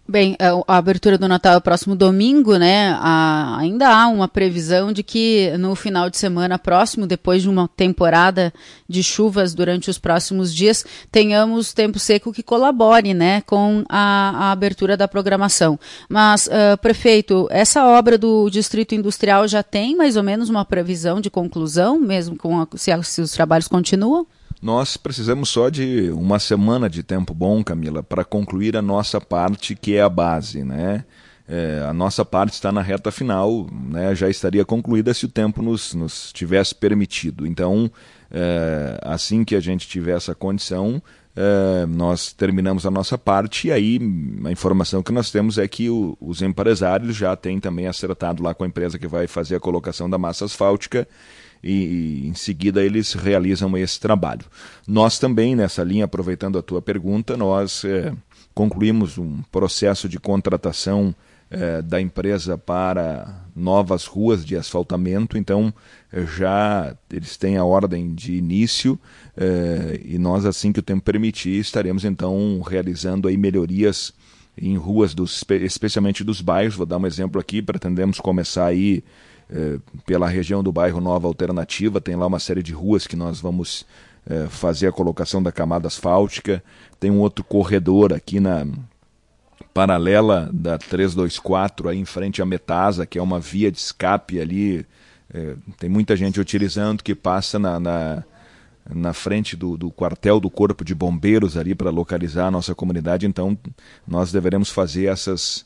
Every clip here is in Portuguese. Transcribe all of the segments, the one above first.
Bem, a abertura do Natal é o próximo domingo, né? Ainda há uma previsão de que no final de semana próximo, depois de uma temporada de chuvas durante os próximos dias, tenhamos tempo seco que colabore, né, com a abertura da programação. Mas, prefeito, essa obra do Distrito Industrial já tem mais ou menos uma previsão de conclusão, mesmo se os trabalhos continuam? Nós precisamos só de uma semana de tempo bom, Camila, para concluir a nossa parte, que é a base, né? A nossa parte está na reta final, né? Já estaria concluída se o tempo nos tivesse permitido. Então, assim que a gente tiver essa condição, nós terminamos a nossa parte, e aí a informação que nós temos é que os empresários já têm também acertado lá com a empresa que vai fazer a colocação da massa asfáltica, e em seguida eles realizam esse trabalho. Nós também, nessa linha, aproveitando a tua pergunta, nós concluímos um processo de contratação da empresa para novas ruas de asfaltamento, então já eles têm a ordem de início, e nós, assim que o tempo permitir, estaremos então realizando aí melhorias em ruas, especialmente dos bairros. Vou dar um exemplo aqui, pretendemos começar aí pela região do bairro Nova Alternativa, tem lá uma série de ruas que nós vamos fazer a colocação da camada asfáltica. Tem um outro corredor aqui na paralela da 324, aí em frente à Metasa, que é uma via de escape ali, tem muita gente utilizando, que passa na frente do quartel do Corpo de Bombeiros ali para localizar a nossa comunidade. Então nós deveremos fazer essas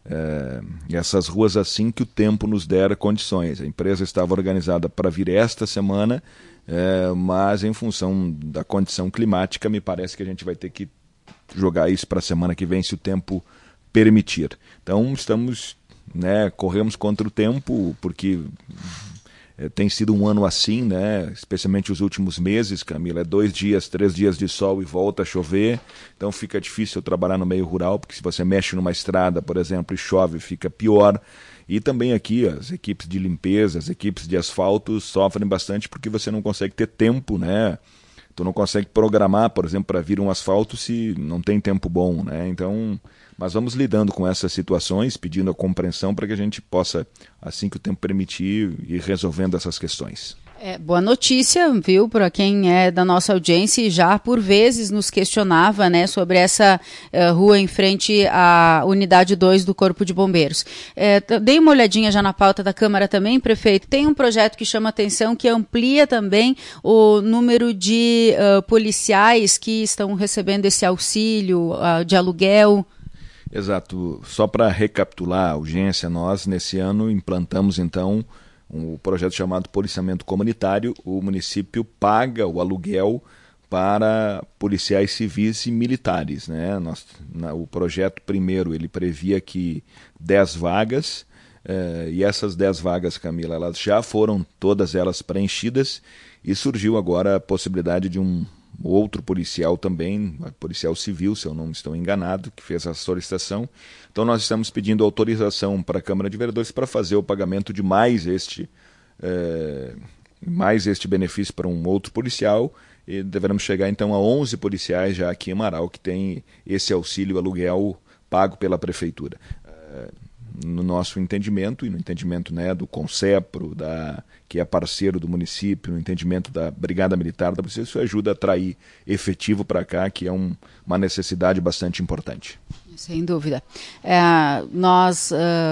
ruas assim que o tempo nos der condições. A empresa estava organizada para vir esta semana, mas em função da condição climática, me parece que a gente vai ter que jogar isso para a semana que vem, se o tempo permitir. Então corremos contra o tempo, porque tem sido um ano assim, né? Especialmente os últimos meses, Camila, 2 dias, 3 dias de sol e volta a chover, então fica difícil trabalhar no meio rural, porque se você mexe numa estrada, por exemplo, e chove, fica pior. E também aqui as equipes de limpeza, as equipes de asfalto sofrem bastante, porque você não consegue ter tempo, né? Tu não consegue programar, por exemplo, para vir um asfalto se não tem tempo bom, né? Então, mas vamos lidando com essas situações, pedindo a compreensão para que a gente possa, assim que o tempo permitir, ir resolvendo essas questões. Boa notícia, viu, para quem é da nossa audiência e já por vezes nos questionava, né, sobre essa rua em frente à unidade 2 do Corpo de Bombeiros. Dei uma olhadinha já na pauta da Câmara também, prefeito. Tem um projeto que chama atenção, que amplia também o número de policiais que estão recebendo esse auxílio de aluguel. Exato. Só para recapitular a urgência, nós nesse ano implantamos então um projeto chamado Policiamento Comunitário. O município paga o aluguel para policiais civis e militares, né? O projeto primeiro ele previa que 10 vagas, e essas 10 vagas, Camila, elas já foram todas elas preenchidas, e surgiu agora a possibilidade de um outro policial também, policial civil, se eu não estou enganado, que fez essa solicitação. Então nós estamos pedindo autorização para a Câmara de Vereadores para fazer o pagamento de mais este benefício para um outro policial, e deveremos chegar então a 11 policiais já aqui em Amaral que tem esse auxílio aluguel pago pela Prefeitura. No nosso entendimento e no entendimento, né, do Concepro, que é parceiro do município, no entendimento da Brigada Militar da Polícia, isso ajuda a atrair efetivo para cá, que é uma necessidade bastante importante. Sem dúvida. Nós,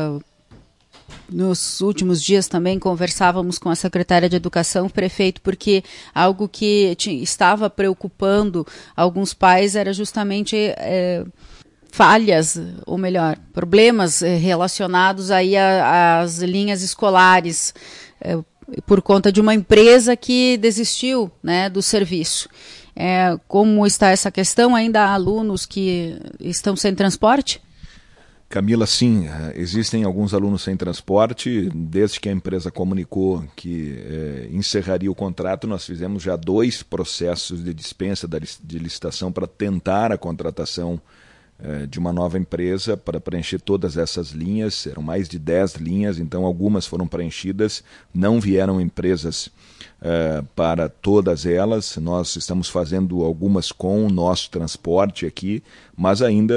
nos últimos dias também conversávamos com a secretária de Educação, prefeito, porque algo que estava preocupando alguns pais era justamente falhas, ou melhor, problemas relacionados aí às linhas escolares, por conta de uma empresa que desistiu, né, do serviço. Como está essa questão? Ainda há alunos que estão sem transporte? Camila, sim, existem alguns alunos sem transporte. Desde que a empresa comunicou que encerraria o contrato, nós fizemos já 2 processos de dispensa de licitação para tentar a contratação de uma nova empresa para preencher todas essas linhas. Eram mais de 10 linhas, então algumas foram preenchidas, não vieram empresas para todas elas. Nós estamos fazendo algumas com o nosso transporte aqui, mas ainda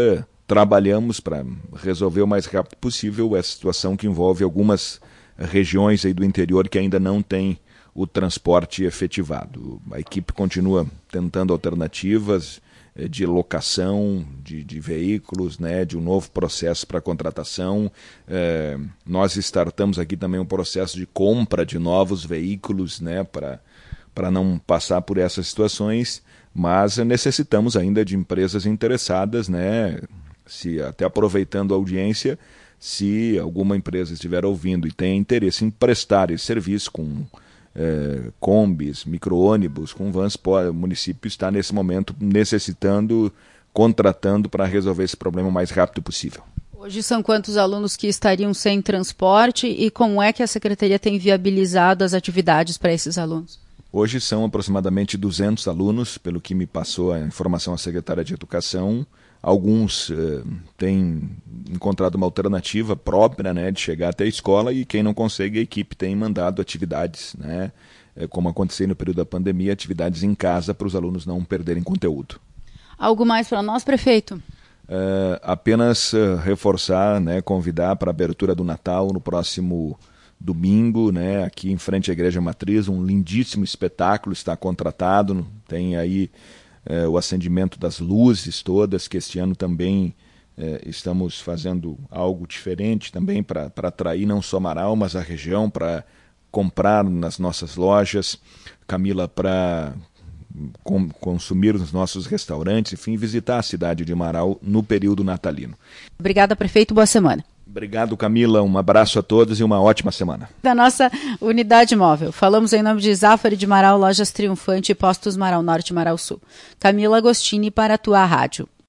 trabalhamos para resolver o mais rápido possível essa situação que envolve algumas regiões aí do interior que ainda não têm o transporte efetivado. A equipe continua tentando alternativas de locação de veículos, né, de um novo processo para contratação. Nós startamos aqui também um processo de compra de novos veículos, né, para não passar por essas situações, mas necessitamos ainda de empresas interessadas, né, até aproveitando a audiência, se alguma empresa estiver ouvindo e tem interesse em prestar esse serviço com combis, micro-ônibus, com vans, o município está nesse momento necessitando, contratando para resolver esse problema o mais rápido possível. Hoje são quantos alunos que estariam sem transporte e como é que a Secretaria tem viabilizado as atividades para esses alunos? Hoje são aproximadamente 200 alunos, pelo que me passou a informação a secretária de Educação. Alguns têm encontrado uma alternativa própria, né, de chegar até a escola, e quem não consegue, a equipe tem mandado atividades, né, como aconteceu no período da pandemia, atividades em casa para os alunos não perderem conteúdo. Algo mais para nós, prefeito? Apenas reforçar, né, convidar para a abertura do Natal no próximo domingo, né, aqui em frente à Igreja Matriz, um lindíssimo espetáculo está contratado, tem aí o acendimento das luzes todas, que este ano também estamos fazendo algo diferente também para atrair não só Marau, mas a região, para comprar nas nossas lojas, Camila, para consumir nos nossos restaurantes, enfim, visitar a cidade de Marau no período natalino. Obrigada, prefeito. Boa semana. Obrigado, Camila. Um abraço a todos e uma ótima semana. Da nossa unidade móvel. Falamos em nome de Zafari de Marau, Lojas Triunfante e Postos Marau Norte e Marau Sul. Camila Agostini para a tua rádio.